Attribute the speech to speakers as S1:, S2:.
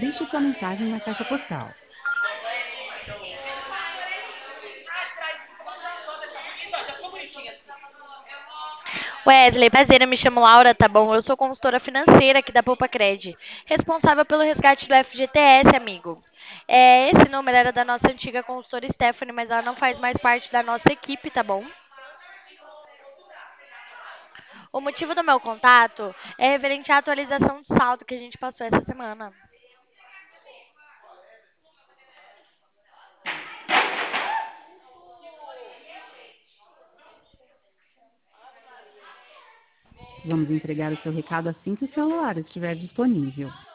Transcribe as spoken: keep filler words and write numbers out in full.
S1: Deixe sua mensagem na caixa postal.
S2: Wesley, prazer, eu me chamo Laura, tá bom? Eu sou consultora financeira aqui da Poupa Cred, responsável pelo resgate do F G T S, amigo. É, esse número era da nossa antiga consultora Stephanie, mas ela não faz mais parte da nossa equipe, tá bom? O motivo do meu contato é referente à atualização de saldo que a gente passou essa semana.
S1: Vamos entregar o seu recado assim que o celular estiver disponível.